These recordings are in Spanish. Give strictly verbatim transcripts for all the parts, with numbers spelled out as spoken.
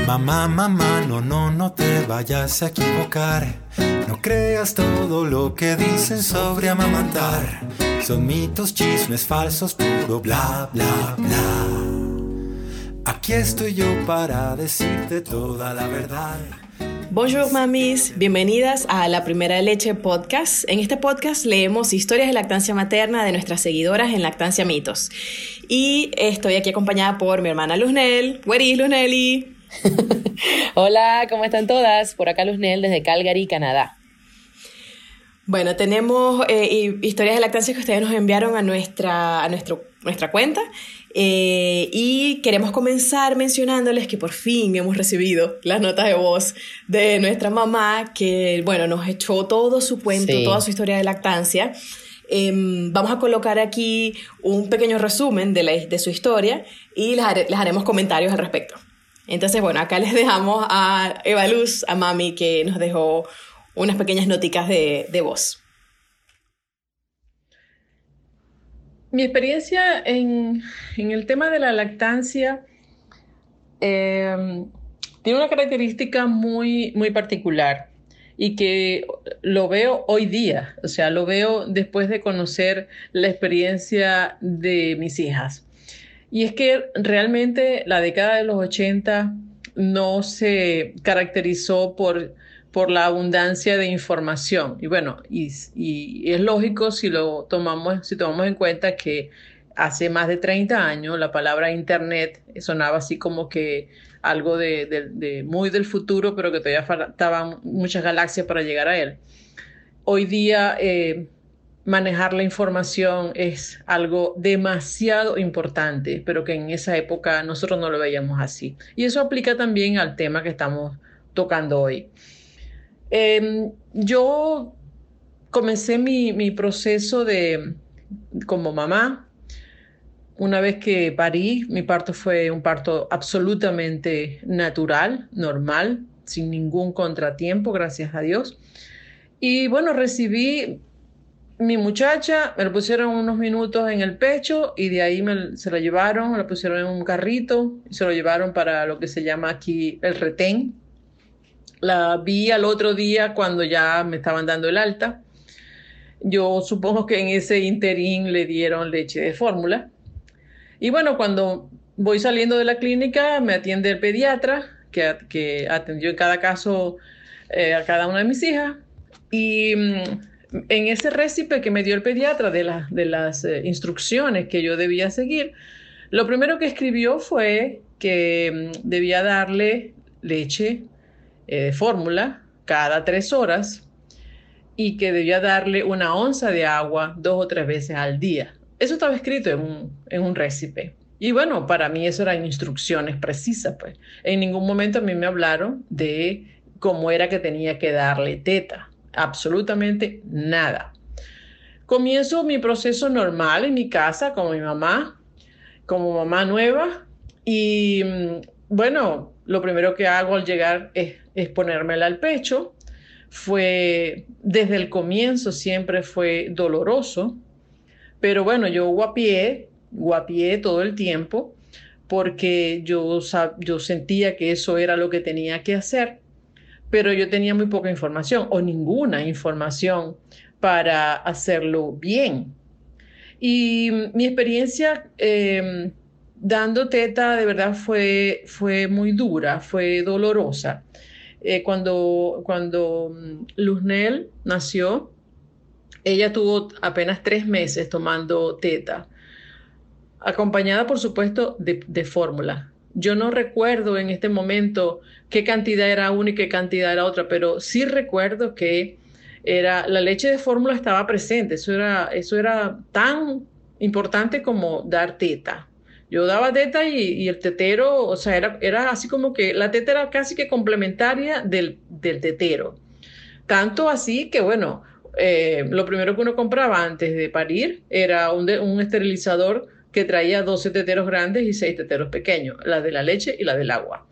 Mamá, mamá, no, no, no te vayas a equivocar. No creas todo lo que dicen sobre amamantar. Son mitos, chismes falsos, puro bla, bla, bla. Aquí estoy yo para decirte toda la verdad. Bonjour mamis, bienvenidas a La Primera Leche Podcast. En este podcast leemos historias de lactancia materna de nuestras seguidoras en Lactancia Mitos. Y estoy aquí acompañada por mi hermana Luznel. Where is Luzneli? Hola, ¿cómo están todas? Por acá Luznel desde Calgary, Canadá. Bueno, tenemos eh, historias de lactancia que ustedes nos enviaron a nuestra, a nuestro, nuestra cuenta eh, y queremos comenzar mencionándoles que por fin hemos recibido las notas de voz de nuestra mamá que, bueno, nos echó todo su cuento, sí. Toda su historia de lactancia. Eh, vamos a colocar aquí un pequeño resumen de, la, de su historia y les, haré, les haremos comentarios al respecto. Entonces, bueno, acá les dejamos a Eva Luz, a mami, que nos dejó unas pequeñas noticas de, de voz. Mi experiencia en, en el tema de la lactancia eh, tiene una característica muy, muy particular y que lo veo hoy día, o sea, lo veo después de conocer la experiencia de mis hijas. Y es que realmente la década de los ochenta no se caracterizó por... por la abundancia de información. Y bueno, y, y es lógico si lo tomamos, si tomamos en cuenta que hace más de treinta años la palabra internet sonaba así como que algo de, de, de muy del futuro, pero que todavía faltaban muchas galaxias para llegar a él. Hoy día eh, manejar la información es algo demasiado importante, pero que en esa época nosotros no lo veíamos así. Y eso aplica también al tema que estamos tocando hoy. Eh, yo comencé mi, mi proceso de, como mamá. Una vez que parí, mi parto fue un parto absolutamente natural, normal, sin ningún contratiempo, gracias a Dios. Y bueno, recibí mi muchacha, me la pusieron unos minutos en el pecho y de ahí me, se la llevaron, me la pusieron en un carrito y se lo llevaron para lo que se llama aquí el retén. La vi al otro día cuando ya me estaban dando el alta. Yo supongo que en ese interín le dieron leche de fórmula. Y bueno, cuando voy saliendo de la clínica, me atiende el pediatra, que, que atendió en cada caso eh, a cada una de mis hijas. Y mm, en ese récipe que me dio el pediatra de, la, de las eh, instrucciones que yo debía seguir, lo primero que escribió fue que mm, debía darle leche de fórmula cada tres horas y que debía darle una onza de agua dos o tres veces al día. Eso estaba escrito en un, en un récipe. Y bueno, para mí eso eran instrucciones precisas, pues. En ningún momento a mí me hablaron de cómo era que tenía que darle teta. Absolutamente nada. Comienzo mi proceso normal en mi casa con mi mamá, como mamá nueva. Y bueno, lo primero que hago al llegar es es ponérmela al pecho. Fue, desde el comienzo siempre fue doloroso, pero bueno, yo guapié, guapié todo el tiempo porque yo, yo sentía que eso era lo que tenía que hacer, pero yo tenía muy poca información o ninguna información para hacerlo bien. Y mi experiencia eh, dando teta de verdad fue, fue muy dura, fue dolorosa. Eh, cuando, cuando Luznel nació, ella tuvo apenas tres meses tomando teta, acompañada por supuesto de, de fórmula. Yo no recuerdo en este momento qué cantidad era una y qué cantidad era otra, pero sí recuerdo que era, la leche de fórmula estaba presente. Eso era, eso era tan importante como dar teta. Yo daba teta y, y el tetero, o sea, era, era así como que la teta era casi que complementaria del, del tetero. Tanto así que, bueno, eh, lo primero que uno compraba antes de parir era un, de, un esterilizador que traía doce teteros grandes y seis teteros pequeños, la de la leche y la del agua.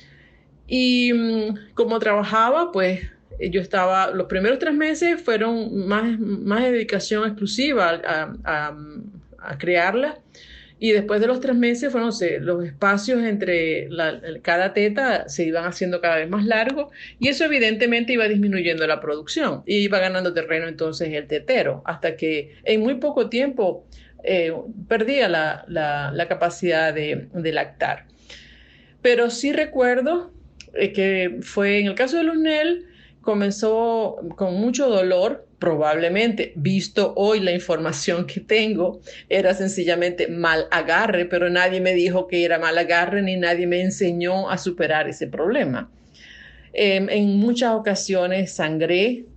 Y mmm, como trabajaba, pues yo estaba, los primeros tres meses fueron más, más dedicación exclusiva a, a, a crearla. Y después de los tres meses, bueno, se, los espacios entre la, cada teta se iban haciendo cada vez más largos y eso evidentemente iba disminuyendo la producción y iba ganando terreno entonces el tetero, hasta que en muy poco tiempo eh, perdía la, la, la capacidad de, de lactar. Pero sí recuerdo eh, que fue en el caso de Luznel, comenzó con mucho dolor, probablemente, visto hoy la información que tengo, era sencillamente mal agarre, pero nadie me dijo que era mal agarre ni nadie me enseñó a superar ese problema. Eh, en muchas ocasiones sangré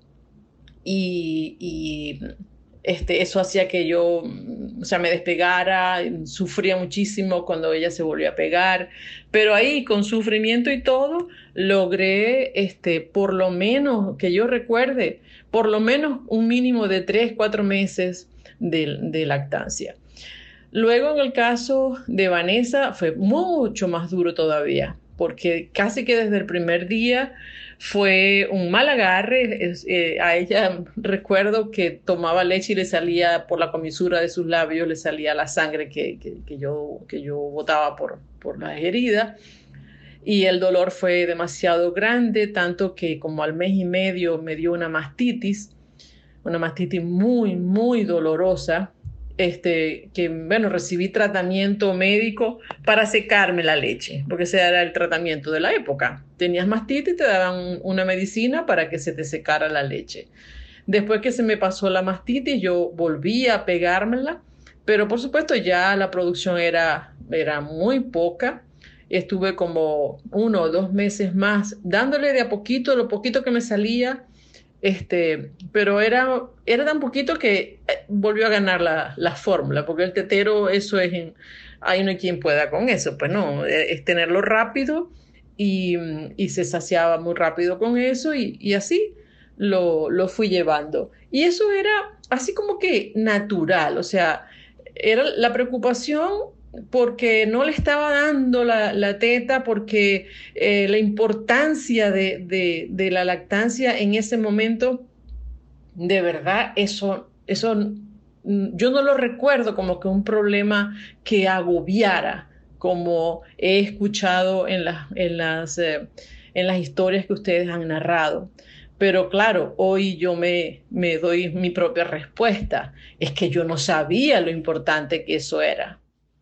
y, y este, eso hacía que yo, o sea, me despegara, sufría muchísimo cuando ella se volvió a pegar, pero ahí con sufrimiento y todo logré, este, por lo menos que yo recuerde, por lo menos un mínimo de tres, cuatro meses de, de lactancia. Luego en el caso de Vanessa fue mucho más duro todavía, porque casi que desde el primer día fue un mal agarre. Eh, a ella recuerdo que tomaba leche y le salía por la comisura de sus labios, le salía la sangre que, que, que, yo, que yo botaba por, por las heridas. Y el dolor fue demasiado grande, tanto que como al mes y medio me dio una mastitis, una mastitis muy, muy dolorosa. Este, que bueno, recibí tratamiento médico para secarme la leche, porque ese era el tratamiento de la época. Tenías mastitis y te daban una medicina para que se te secara la leche. Después que se me pasó la mastitis, yo volví a pegármela, pero por supuesto ya la producción era, era muy poca. Estuve como uno o dos meses más dándole de a poquito, lo poquito que me salía. Este, pero era, era tan poquito que volvió a ganar la, la fórmula, porque el tetero, eso es, en, ahí no hay quien pueda con eso, pues no, es tenerlo rápido y, y se saciaba muy rápido con eso y, y así lo, lo fui llevando. Y eso era así como que natural, o sea, era la preocupación porque no le estaba dando la, la teta, porque eh, la importancia de, de, de la lactancia en ese momento, de verdad, eso, eso yo no lo recuerdo como que un problema que agobiara, como he escuchado en, la, en, las, eh, en las historias que ustedes han narrado. Pero claro, hoy yo me, me doy mi propia respuesta. Es que yo no sabía lo importante que eso era.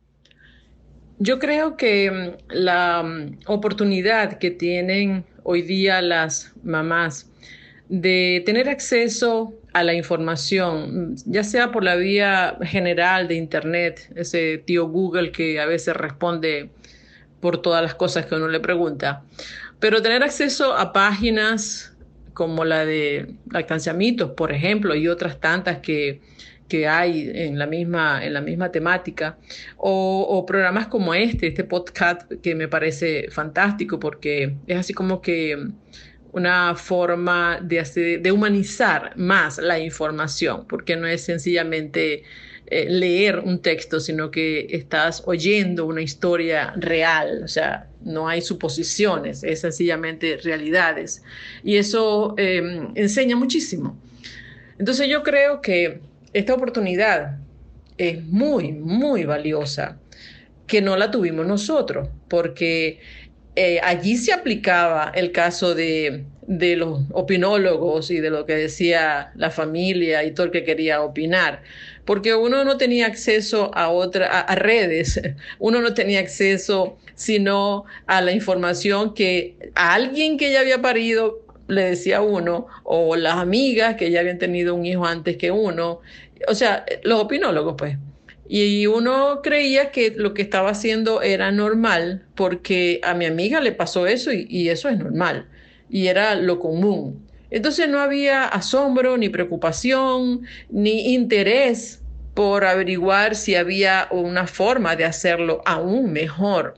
Yo creo que la um, oportunidad que tienen hoy día las mamás de tener acceso a la información, ya sea por la vía general de Internet, ese tío Google que a veces responde por todas las cosas que uno le pregunta, pero tener acceso a páginas como la de Lactancia Mitos, por ejemplo, y otras tantas que que hay en la misma, en la misma temática, o, o programas como este, este podcast que me parece fantástico porque es así como que una forma de, hacer, de humanizar más la información, porque no es sencillamente eh, leer un texto, sino que estás oyendo una historia real, o sea, no hay suposiciones, es sencillamente realidades, y eso eh, enseña muchísimo. Entonces yo creo que esta oportunidad es muy, muy valiosa, que no la tuvimos nosotros, porque eh, allí se aplicaba el caso de, de los opinólogos y de lo que decía la familia y todo el que quería opinar, porque uno no tenía acceso a, otra, a, a redes, uno no tenía acceso sino a la información que a alguien que ya había parido le decía uno, o las amigas que ya habían tenido un hijo antes que uno, o sea, los opinólogos, pues. Y uno creía que lo que estaba haciendo era normal, porque a mi amiga le pasó eso y, y eso es normal, y era lo común. Entonces no había asombro, ni preocupación, ni interés por averiguar si había una forma de hacerlo aún mejor.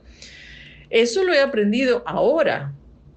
Eso lo he aprendido ahora,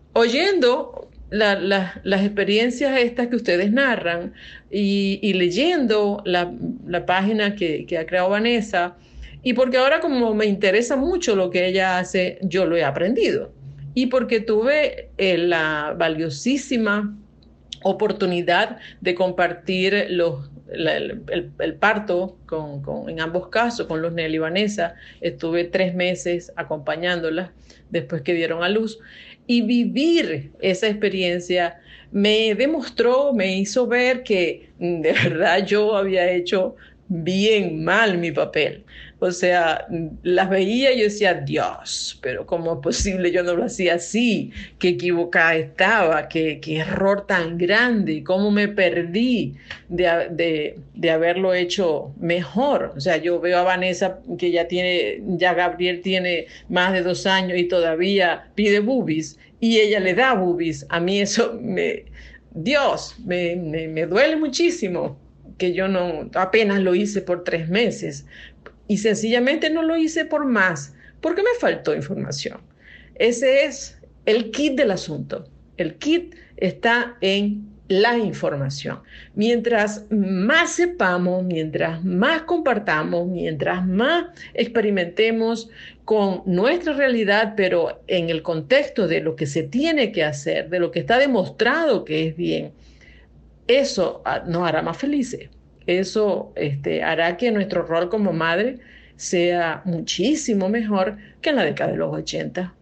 oyendo La, la, las experiencias estas que ustedes narran y, y leyendo la, la página que, que ha creado Vanessa, y porque ahora como me interesa mucho lo que ella hace, yo lo he aprendido, y porque tuve eh, la valiosísima oportunidad de compartir los, la, el, el, el parto con, con, en ambos casos, con Luzniel y Vanessa. Estuve tres meses acompañándolas después que dieron a luz. Y vivir esa experiencia me demostró, me hizo ver que de verdad yo había hecho bien mal mi papel. O sea, las veía y yo decía, Dios, pero ¿cómo es posible? Yo no lo hacía así, qué equivocada estaba, qué, qué error tan grande, cómo me perdí de, de, de haberlo hecho mejor. O sea, yo veo a Vanessa que ya tiene, ya Gabriel tiene más de dos años y todavía pide boobies y ella le da boobies. A mí eso me, Dios, me, me, me duele muchísimo que yo no, apenas lo hice por tres meses. Y sencillamente no lo hice por más, porque me faltó información. Ese es el kit del asunto. El kit está en la información. Mientras más sepamos, mientras más compartamos, mientras más experimentemos con nuestra realidad, pero en el contexto de lo que se tiene que hacer, de lo que está demostrado que es bien, eso nos hará más felices. Eso este, hará que nuestro rol como madre sea muchísimo mejor que en la década de los ochenta.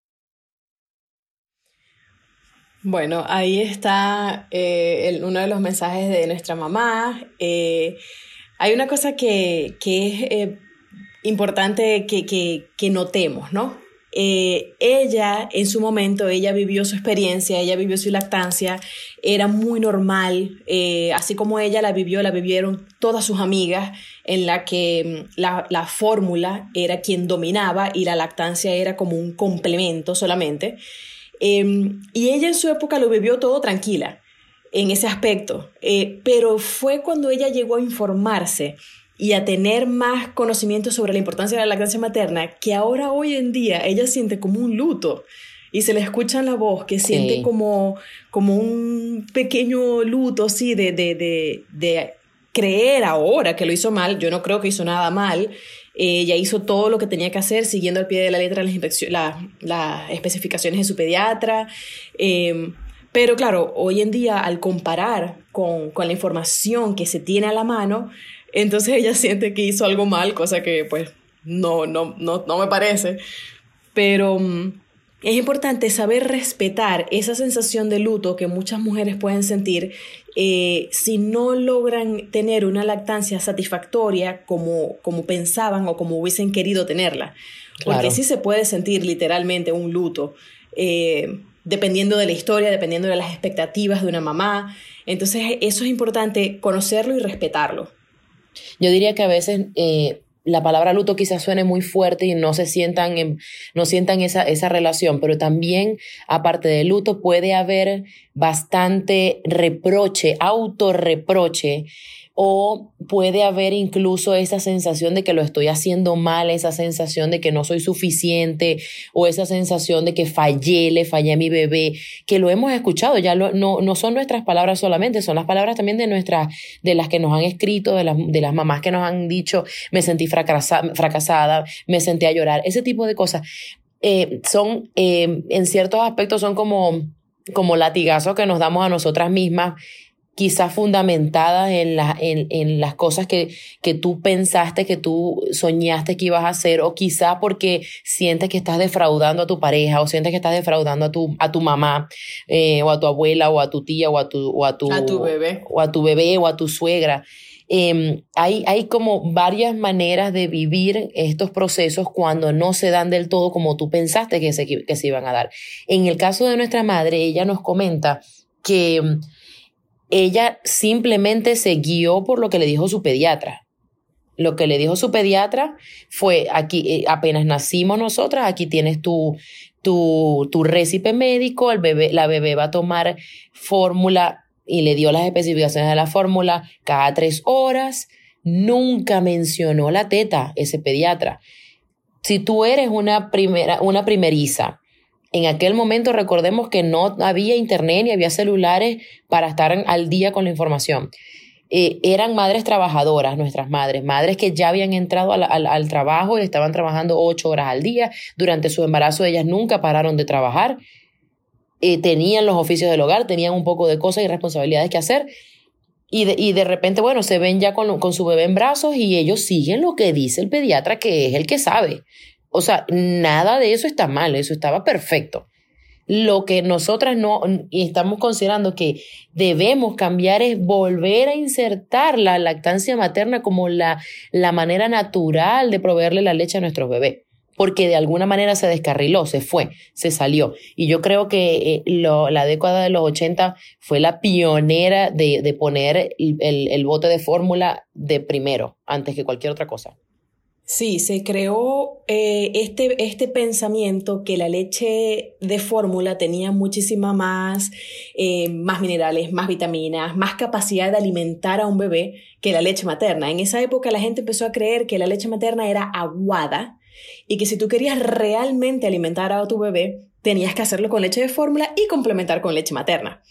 Bueno, ahí está eh, el, uno de los mensajes de nuestra mamá. Eh, hay una cosa que, que es eh, importante que, que, que notemos, ¿no? Eh, ella, en su momento, ella vivió su experiencia, ella vivió su lactancia, era muy normal, eh, así como ella la vivió, la vivieron todas sus amigas, en la que la, la fórmula era quien dominaba y la lactancia era como un complemento solamente. Eh, y ella en su época lo vivió todo tranquila en ese aspecto, eh, pero fue cuando ella llegó a informarse y a tener más conocimiento sobre la importancia de la lactancia materna, que ahora hoy en día ella siente como un luto y se le escucha en la voz que siente sí. como, como un pequeño luto sí, de, de, de, de creer ahora que lo hizo mal. Yo no creo que hizo nada mal. Eh, ella hizo todo lo que tenía que hacer siguiendo al pie de la letra las, la, las especificaciones de su pediatra. Eh, pero claro, hoy en día al comparar con, con la información que se tiene a la mano, entonces ella siente que hizo algo mal, cosa que pues no, no, no, no me parece. Pero um, es importante saber respetar esa sensación de luto que muchas mujeres pueden sentir eh, si no logran tener una lactancia satisfactoria como, como pensaban o como hubiesen querido tenerla. Claro. Porque sí se puede sentir literalmente un luto, eh, dependiendo de la historia, dependiendo de las expectativas de una mamá. Entonces eso es importante conocerlo y respetarlo. Yo diría que a veces eh, la palabra luto quizás suene muy fuerte y no se sientan, en, no sientan esa, esa relación, pero también, aparte de luto, puede haber bastante reproche, autorreproche, o puede haber incluso esa sensación de que lo estoy haciendo mal, esa sensación de que no soy suficiente, o esa sensación de que fallé, le fallé a mi bebé, que lo hemos escuchado, ya lo, no, no son nuestras palabras solamente, son las palabras también de nuestras, de las que nos han escrito, de las, de las mamás que nos han dicho, me sentí fracasa, fracasada, me senté a llorar, ese tipo de cosas. Eh, son, eh, en ciertos aspectos son como, como latigazos que nos damos a nosotras mismas, quizás fundamentadas en, la, en, en las cosas que, que tú pensaste, que tú soñaste que ibas a hacer, o quizás porque sientes que estás defraudando a tu pareja, o sientes que estás defraudando a tu, a tu mamá, eh, o a tu abuela, o a tu tía, o a tu, o a tu, a tu bebé, o a tu bebé, o a tu suegra. Eh, hay, hay como varias maneras de vivir estos procesos cuando no se dan del todo como tú pensaste que se, que se iban a dar. En el caso de nuestra madre, ella nos comenta que ella simplemente se guió por lo que le dijo su pediatra. Lo que le dijo su pediatra fue, aquí eh, apenas nacimos nosotras, aquí tienes tu, tu, tu récipe médico, el bebé, la bebé va a tomar fórmula, y le dio las especificaciones de la fórmula cada tres horas. Nunca mencionó la teta, ese pediatra. Si tú eres una, primera, una primeriza, en aquel momento recordemos que no había internet ni había celulares para estar al día con la información. Eh, eran madres trabajadoras, nuestras madres, madres que ya habían entrado al, al, al trabajo y estaban trabajando ocho horas al día. Durante su embarazo ellas nunca pararon de trabajar. Eh, tenían los oficios del hogar, tenían un poco de cosas y responsabilidades que hacer. Y de, y de repente, bueno, se ven ya con, con su bebé en brazos y ellos siguen lo que dice el pediatra, que es el que sabe. O sea, nada de eso está mal, eso estaba perfecto. Lo que nosotras no y estamos considerando que debemos cambiar es volver a insertar la lactancia materna como la, la manera natural de proveerle la leche a nuestros bebés. Porque de alguna manera se descarriló, se fue, se salió. Y yo creo que eh, lo, la década de los ochenta fue la pionera de, de poner el, el, el bote de fórmula de primero, antes que cualquier otra cosa. Sí, se creó eh, este, este pensamiento que la leche de fórmula tenía muchísima más, eh, más minerales, más vitaminas, más capacidad de alimentar a un bebé que la leche materna. En esa época la gente empezó a creer que la leche materna era aguada, y que si tú querías realmente alimentar a tu bebé, tenías que hacerlo con leche de fórmula y complementar con leche materna.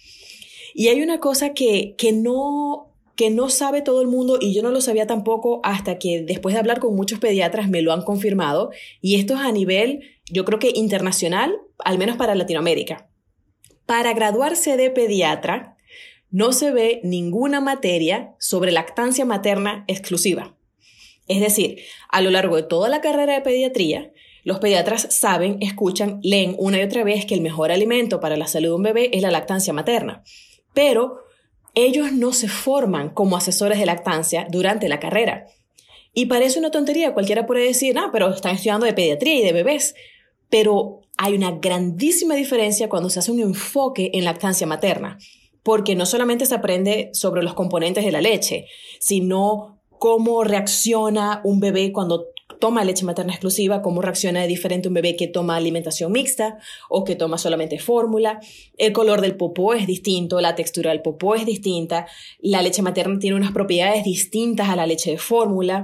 Y hay una cosa que, que, no, que no sabe todo el mundo, y yo no lo sabía tampoco hasta que después de hablar con muchos pediatras me lo han confirmado, y esto es a nivel, yo creo que internacional, al menos para Latinoamérica. Para graduarse de pediatra, no se ve ninguna materia sobre lactancia materna exclusiva. Es decir, a lo largo de toda la carrera de pediatría, los pediatras saben, escuchan, leen una y otra vez que el mejor alimento para la salud de un bebé es la lactancia materna. Pero ellos no se forman como asesores de lactancia durante la carrera. Y parece una tontería, cualquiera puede decir, no, pero están estudiando de pediatría y de bebés. Pero hay una grandísima diferencia cuando se hace un enfoque en lactancia materna. Porque no solamente se aprende sobre los componentes de la leche, sino cómo reacciona un bebé cuando toma leche materna exclusiva, cómo reacciona de diferente un bebé que toma alimentación mixta o que toma solamente fórmula. El color del popó es distinto, la textura del popó es distinta, la leche materna tiene unas propiedades distintas a la leche de fórmula.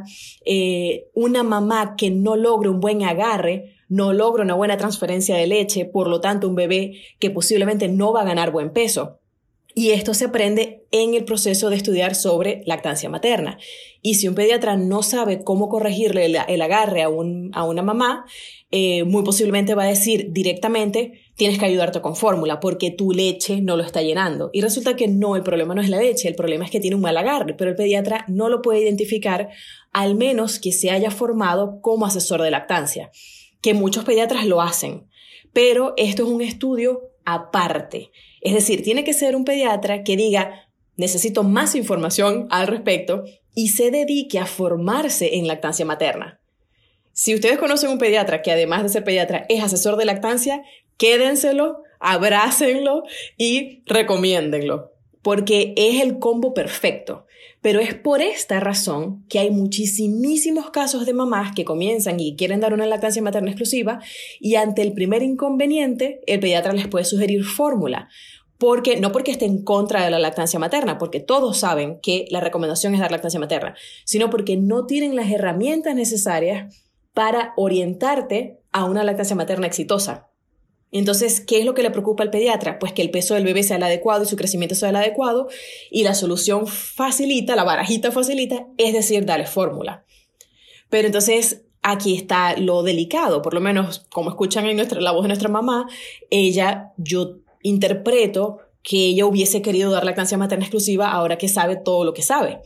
Eh, una mamá que no logra un buen agarre, no logra una buena transferencia de leche, por lo tanto un bebé que posiblemente no va a ganar buen peso. Y esto se aprende en el proceso de estudiar sobre lactancia materna. Y si un pediatra no sabe cómo corregirle el, el agarre a, un, a una mamá, eh, muy posiblemente va a decir directamente, tienes que ayudarte con fórmula porque tu leche no lo está llenando. Y resulta que no, el problema no es la leche, el problema es que tiene un mal agarre, pero el pediatra no lo puede identificar, al menos que se haya formado como asesor de lactancia, que muchos pediatras lo hacen. Pero esto es un estudio aparte. Es decir, tiene que ser un pediatra que diga, necesito más información al respecto y se dedique a formarse en lactancia materna. Si ustedes conocen un pediatra que además de ser pediatra es asesor de lactancia, quédenselo, abrácenlo y recomiéndenlo, porque es el combo perfecto. Pero es por esta razón que hay muchísimos casos de mamás que comienzan y quieren dar una lactancia materna exclusiva y ante el primer inconveniente, el pediatra les puede sugerir fórmula. Porque, no porque esté en contra de la lactancia materna, porque todos saben que la recomendación es dar lactancia materna, sino porque no tienen las herramientas necesarias para orientarte a una lactancia materna exitosa. Entonces, ¿qué es lo que le preocupa al pediatra? Pues que el peso del bebé sea el adecuado y su crecimiento sea el adecuado, y la solución facilita, la barajita facilita, es decir, darle fórmula. Pero entonces, aquí está lo delicado, por lo menos como escuchan en nuestra, la voz de nuestra mamá, ella, yo interpreto que ella hubiese querido dar lactancia materna exclusiva ahora que sabe todo lo que sabe.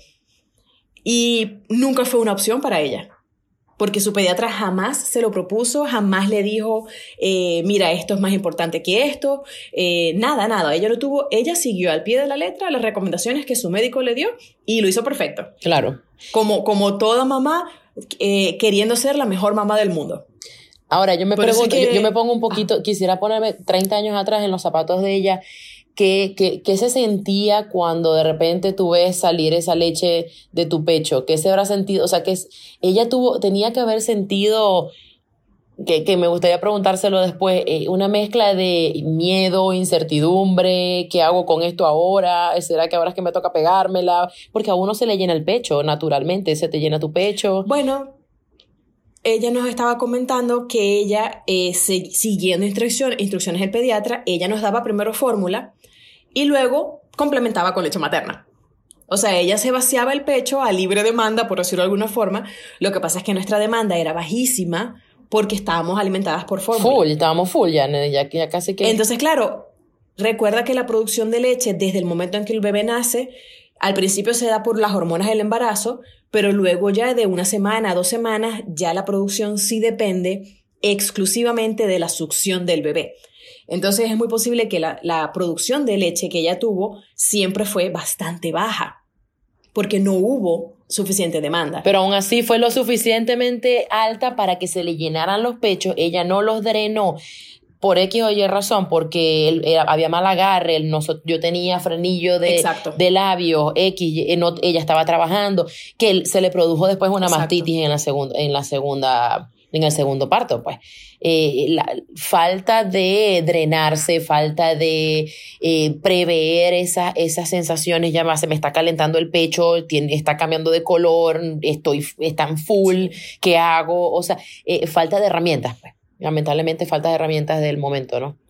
Y nunca fue una opción para ella, porque su pediatra jamás se lo propuso, jamás le dijo, eh, mira, esto es más importante que esto, eh, nada, nada. Ella no tuvo, ella siguió al pie de la letra las recomendaciones que su médico le dio y lo hizo perfecto. Claro. Como, como toda mamá eh, queriendo ser la mejor mamá del mundo. Ahora, yo me Pero pregunto, sí que, yo, yo me pongo un poquito, ah. quisiera ponerme treinta años atrás en los zapatos de ella. ¿Qué, qué, ¿Qué se sentía cuando de repente tú ves salir esa leche de tu pecho? ¿Qué se habrá sentido? O sea, que es, ella tuvo, tenía que haber sentido, que, que me gustaría preguntárselo después, eh, una mezcla de miedo, incertidumbre, ¿qué hago con esto ahora? ¿Será que ahora es que me toca pegármela? Porque a uno se le llena el pecho, naturalmente, se te llena tu pecho. Bueno, ella nos estaba comentando que ella, eh, se, siguiendo instrucción, instrucciones del pediatra, ella nos daba primero fórmula y luego complementaba con leche materna. O sea, ella se vaciaba el pecho a libre demanda, por decirlo de alguna forma. Lo que pasa es que nuestra demanda era bajísima porque estábamos alimentadas por fórmula. Full, estábamos full ya, ya, ya casi que... Entonces, claro, recuerda que la producción de leche desde el momento en que el bebé nace Al principio se da por las hormonas del embarazo, pero luego ya de una semana a dos semanas ya la producción sí depende exclusivamente de la succión del bebé. Entonces es muy posible que la, la producción de leche que ella tuvo siempre fue bastante baja, porque no hubo suficiente demanda. Pero aún así fue lo suficientemente alta para que se le llenaran los pechos. Ella no los drenó por X o Y razón, porque él, él, había mal agarre, él no, yo tenía frenillo de, de labios, X, él no, ella estaba trabajando, que él, se le produjo después una Exacto. mastitis en la segunda, en la segunda, en el segundo parto, pues. Eh, la falta de drenarse, falta de eh, prever esa, esas sensaciones, ya más se me está calentando el pecho, tiene, está cambiando de color, estoy tan full, ¿qué hago? O sea, eh, falta de herramientas, pues. Lamentablemente falta de herramientas del momento, ¿no?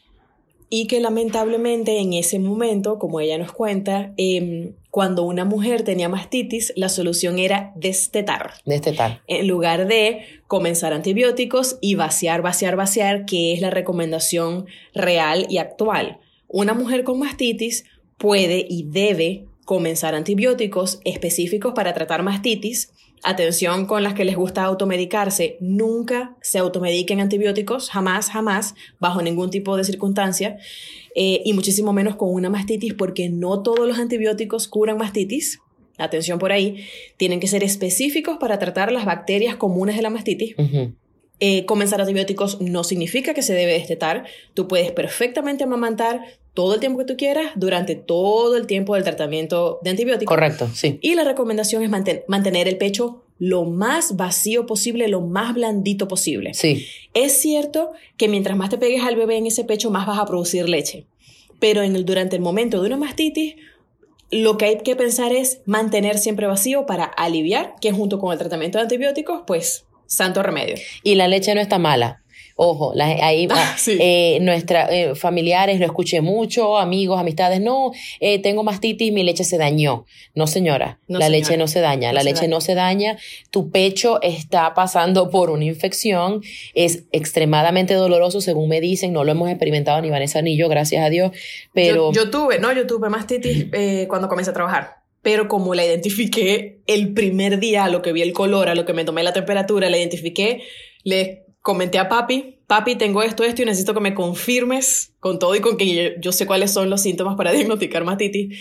Y que lamentablemente en ese momento, como ella nos cuenta, eh, cuando una mujer tenía mastitis, la solución era destetar. Destetar. En lugar de comenzar antibióticos y vaciar, vaciar, vaciar, que es la recomendación real y actual. Una mujer con mastitis puede y debe comenzar antibióticos específicos para tratar mastitis. Atención con las que les gusta automedicarse, nunca se automediquen antibióticos, jamás, jamás, bajo ningún tipo de circunstancia, eh, y muchísimo menos con una mastitis, porque no todos los antibióticos curan mastitis. Atención por ahí, tienen que ser específicos para tratar las bacterias comunes de la mastitis. Uh-huh. Eh, comenzar antibióticos no significa que se debe destetar. Tú puedes perfectamente amamantar todo el tiempo que tú quieras durante todo el tiempo del tratamiento de antibióticos. Correcto, sí. Y la recomendación es manten- mantener el pecho lo más vacío posible, lo más blandito posible. Sí. Es cierto que mientras más te pegues al bebé en ese pecho, más vas a producir leche. Pero en el, durante el momento de una mastitis, lo que hay que pensar es mantener siempre vacío para aliviar, que junto con el tratamiento de antibióticos, pues, santo remedio. Y la leche no está mala. Ojo, la, ahí ah, sí. eh, nuestros eh, familiares, lo escuché mucho, amigos, amistades, no, eh, tengo mastitis, mi leche se dañó. No, señora, no, la señora. leche no se daña, no la se leche daña. no se daña, tu pecho está pasando por una infección, es extremadamente doloroso, según me dicen, no lo hemos experimentado ni Vanessa ni yo, gracias a Dios, pero... Yo, yo tuve, no, yo tuve mastitis eh, cuando comencé a trabajar. Pero como la identifiqué el primer día, a lo que vi el color, a lo que me tomé la temperatura, la identifiqué, le comenté a papi, papi, tengo esto, esto y necesito que me confirmes con todo y con que yo, yo sé cuáles son los síntomas para diagnosticar mastitis.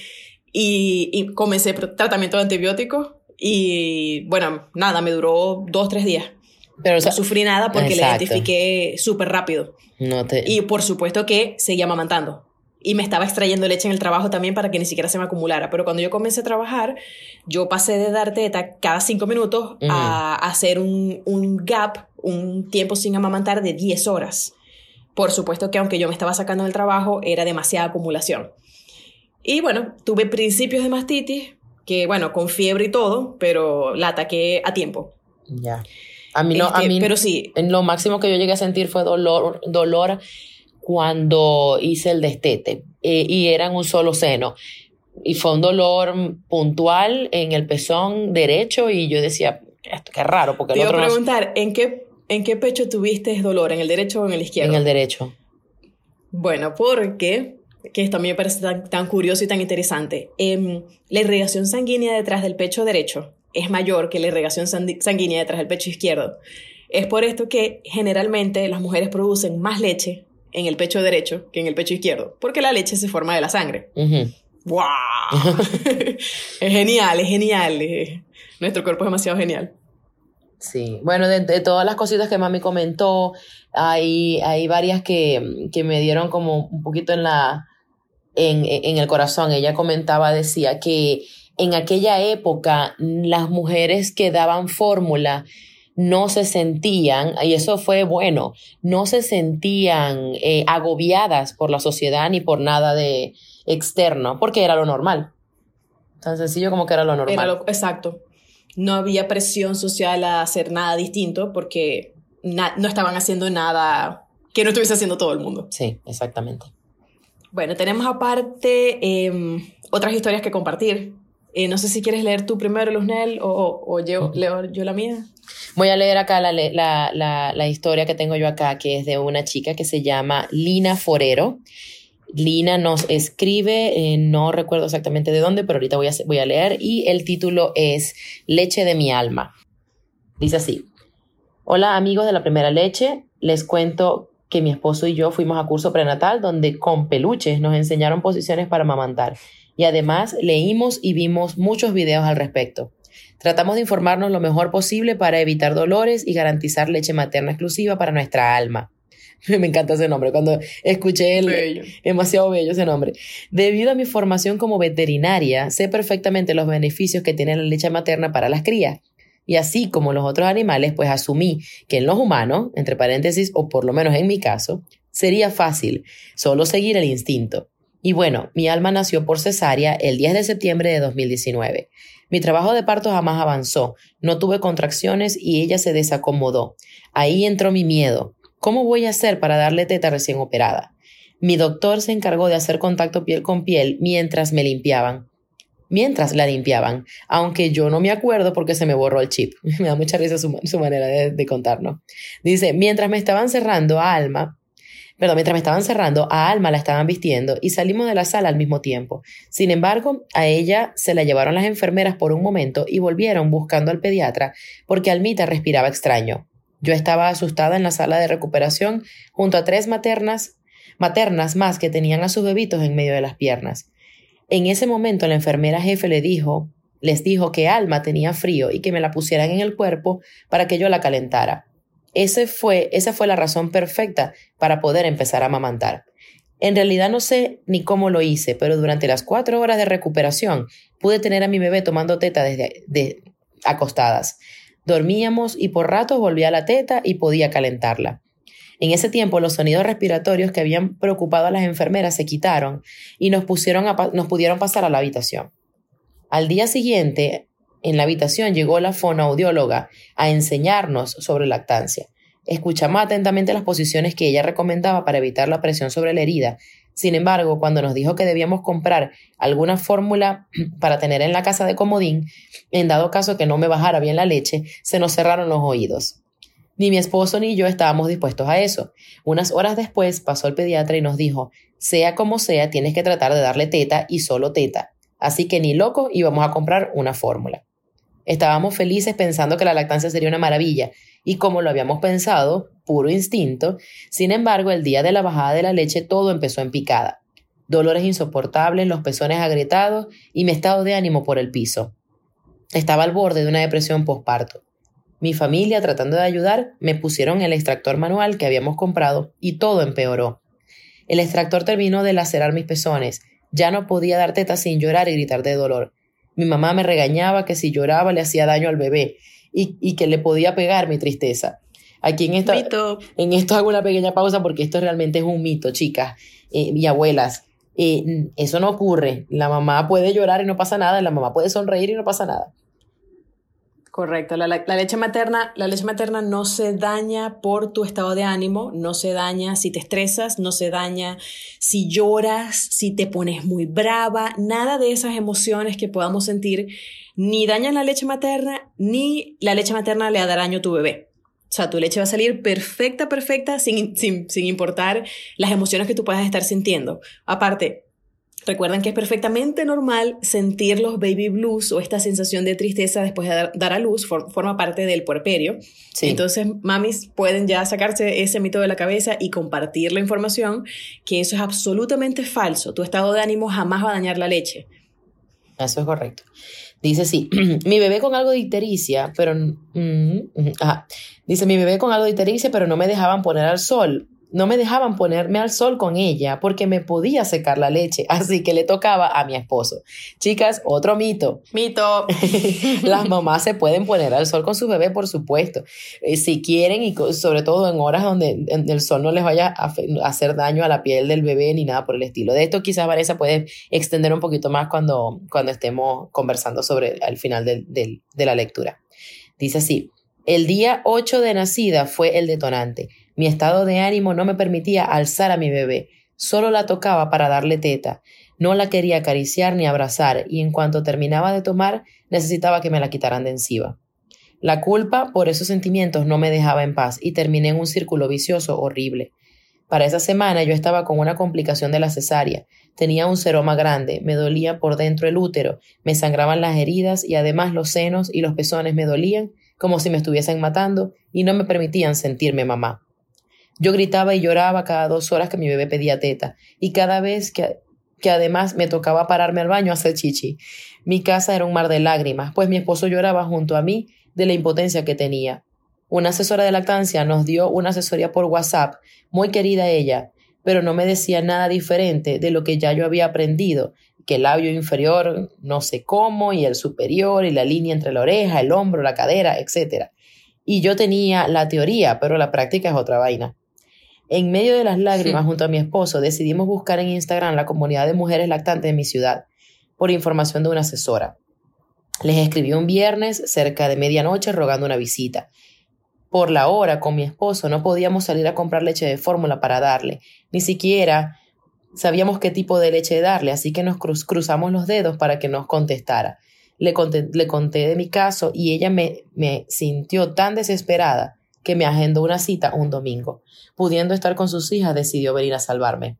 Y, y comencé tratamiento de antibióticos y, bueno, nada, me duró dos, tres días. Pero no o sea, sufrí nada porque exacto. la identifiqué súper rápido. No te... Y por supuesto que seguía amamantando. Y me estaba extrayendo leche en el trabajo también para que ni siquiera se me acumulara. Pero cuando yo comencé a trabajar, yo pasé de dar teta cada cinco minutos uh-huh. a hacer un, un gap, un tiempo sin amamantar de diez horas. Por supuesto que aunque yo me estaba sacando del trabajo, era demasiada acumulación. Y bueno, tuve principios de mastitis, que bueno, con fiebre y todo, pero la ataqué a tiempo. Ya. A mí no, este, a mí, pero sí. Lo máximo que yo llegué a sentir fue dolor, dolor cuando hice el destete eh, y era en un solo seno y fue un dolor puntual en el pezón derecho y yo decía, esto qué raro porque te el iba otro a preguntar, no... ¿en qué, ¿en qué pecho tuviste dolor? ¿En el derecho o en el izquierdo? En el derecho. Bueno, porque, que esto a mí me parece tan, tan curioso y tan interesante, eh, la irrigación sanguínea detrás del pecho derecho es mayor que la irrigación sanguínea detrás del pecho izquierdo. Es por esto que generalmente las mujeres producen más leche en el pecho derecho que en el pecho izquierdo, porque la leche se forma de la sangre. Uh-huh. ¡Wow! Es genial, es genial. Es... Nuestro cuerpo es demasiado genial. Sí, bueno, de, de todas las cositas que mami comentó, hay, hay varias que, que me dieron como un poquito en, la, en, en el corazón. Ella comentaba, decía que en aquella época las mujeres que daban fórmula no se sentían, y eso fue bueno, no se sentían eh, agobiadas por la sociedad ni por nada de externo, porque era lo normal. Tan sencillo como que era lo normal. Era lo, exacto. No había presión social a hacer nada distinto porque na- no estaban haciendo nada que no estuviese haciendo todo el mundo. Sí, exactamente. Bueno, tenemos aparte eh, otras historias que compartir. Eh, no sé si quieres leer tú primero, Luznel, o, o, o yo, leo yo la mía. Voy a leer acá la, la, la, la historia que tengo yo acá, que es de una chica que se llama Lina Forero. Lina nos escribe, eh, no recuerdo exactamente de dónde, pero ahorita voy a, voy a leer, y el título es Leche de mi alma. Dice así: hola amigos de La Primera Leche, les cuento que mi esposo y yo fuimos a curso prenatal donde con peluches nos enseñaron posiciones para amamantar y además leímos y vimos muchos videos al respecto. Tratamos de informarnos lo mejor posible para evitar dolores y garantizar leche materna exclusiva para nuestra alma. Me encanta ese nombre. Cuando escuché el... Bello. Demasiado bello ese nombre. Debido a mi formación como veterinaria, sé perfectamente los beneficios que tiene la leche materna para las crías. Y así como los otros animales, pues asumí que en los humanos, entre paréntesis, o por lo menos en mi caso, sería fácil solo seguir el instinto. Y bueno, mi alma nació por cesárea el diez de septiembre de dos mil diecinueve. Mi trabajo de parto jamás avanzó, no tuve contracciones y ella se desacomodó. Ahí entró mi miedo. ¿Cómo voy a hacer para darle teta recién operada? Mi doctor se encargó de hacer contacto piel con piel mientras me limpiaban. Mientras la limpiaban, aunque yo no me acuerdo porque se me borró el chip. Me da mucha risa su, su manera de, de contarnos. Dice, mientras me estaban cerrando a Alma, perdón, mientras me estaban cerrando, a Alma la estaban vistiendo y salimos de la sala al mismo tiempo. Sin embargo, a ella se la llevaron las enfermeras por un momento y volvieron buscando al pediatra porque Almita respiraba extraño. Yo estaba asustada en la sala de recuperación junto a tres maternas, maternas más que tenían a sus bebitos en medio de las piernas. En ese momento la enfermera jefe le dijo, les dijo que Alma tenía frío y que me la pusieran en el cuerpo para que yo la calentara. Ese fue, esa fue la razón perfecta para poder empezar a amamantar. En realidad no sé ni cómo lo hice, pero durante las cuatro horas de recuperación pude tener a mi bebé tomando teta desde de, acostadas. Dormíamos y por ratos volvía a la teta y podía calentarla. En ese tiempo los sonidos respiratorios que habían preocupado a las enfermeras se quitaron y nos, pusieron a, nos pudieron pasar a la habitación. Al día siguiente, en la habitación llegó la fonoaudióloga a enseñarnos sobre lactancia. Escuchamos atentamente las posiciones que ella recomendaba para evitar la presión sobre la herida. Sin embargo, cuando nos dijo que debíamos comprar alguna fórmula para tener en la casa de comodín, en dado caso que no me bajara bien la leche, se nos cerraron los oídos. Ni mi esposo ni yo estábamos dispuestos a eso. Unas horas después pasó el pediatra y nos dijo, sea como sea, tienes que tratar de darle teta y solo teta. Así que ni loco íbamos a comprar una fórmula. Estábamos felices pensando que la lactancia sería una maravilla y como lo habíamos pensado, puro instinto, sin embargo, el día de la bajada de la leche todo empezó en picada. Dolores insoportables, los pezones agrietados y mi estado de ánimo por el piso. Estaba al borde de una depresión posparto. Mi familia, tratando de ayudar, me pusieron el extractor manual que habíamos comprado y todo empeoró. El extractor terminó de lacerar mis pezones. Ya no podía dar teta sin llorar y gritar de dolor. Mi mamá me regañaba que si lloraba le hacía daño al bebé y, y que le podía pegar mi tristeza. Aquí en, esta, en esto hago una pequeña pausa porque esto realmente es un mito, chicas eh, y abuelas. Eh, eso no ocurre. La mamá puede llorar y no pasa nada. La mamá puede sonreír y no pasa nada. Correcto, la, la, la leche materna, la leche materna no se daña por tu estado de ánimo, no se daña si te estresas, no se daña si lloras, si te pones muy brava, nada de esas emociones que podamos sentir ni dañan la leche materna, ni la leche materna le hará daño a tu bebé. O sea, tu leche va a salir perfecta, perfecta, sin, sin, sin importar las emociones que tú puedas estar sintiendo. Aparte, recuerden que es perfectamente normal sentir los baby blues o esta sensación de tristeza después de dar, dar a luz, for, forma parte del puerperio. Sí. Entonces, mamis pueden ya sacarse ese mito de la cabeza y compartir la información, que eso es absolutamente falso. Tu estado de ánimo jamás va a dañar la leche. Eso es correcto. Dice sí, mi bebé con algo de ictericia, pero... Mm, ajá. Dice, mi bebé con algo de ictericia, pero no me dejaban poner al sol. No me dejaban ponerme al sol con ella porque me podía secar la leche, así que le tocaba a mi esposo. Chicas, otro mito. Mito. Las mamás se pueden poner al sol con su bebé, por supuesto, eh, si quieren y sobre todo en horas donde el sol no les vaya a hacer daño a la piel del bebé ni nada por el estilo. De esto quizás Vanessa puede extender un poquito más cuando, cuando estemos conversando sobre el final de, de, de la lectura. Dice así, el día ocho de nacida fue el detonante. Mi estado de ánimo no me permitía alzar a mi bebé, solo la tocaba para darle teta. No la quería acariciar ni abrazar y en cuanto terminaba de tomar, necesitaba que me la quitaran de encima. La culpa por esos sentimientos no me dejaba en paz y terminé en un círculo vicioso horrible. Para esa semana yo estaba con una complicación de la cesárea. Tenía un seroma grande, me dolía por dentro el útero, me sangraban las heridas y además los senos y los pezones me dolían como si me estuviesen matando y no me permitían sentirme mamá. Yo gritaba y lloraba cada dos horas que mi bebé pedía teta y cada vez que, que además me tocaba pararme al baño a hacer chichi. Mi casa era un mar de lágrimas, pues mi esposo lloraba junto a mí de la impotencia que tenía. Una asesora de lactancia nos dio una asesoría por WhatsApp, muy querida ella, pero no me decía nada diferente de lo que ya yo había aprendido, que el labio inferior no sé cómo, y el superior, y la línea entre la oreja, el hombro, la cadera, etcétera. Y yo tenía la teoría, pero la práctica es otra vaina. En medio de las lágrimas, sí. junto a mi esposo, decidimos buscar en Instagram la comunidad de mujeres lactantes de mi ciudad, por información de una asesora. Les escribí un viernes, cerca de medianoche, rogando una visita. Por la hora, con mi esposo, no podíamos salir a comprar leche de fórmula para darle. Ni siquiera sabíamos qué tipo de leche darle, así que nos cruz, cruzamos los dedos para que nos contestara. Le conté, le conté de mi caso y ella me, me sintió tan desesperada que me agendó una cita un domingo. Pudiendo estar con sus hijas, decidió venir a salvarme.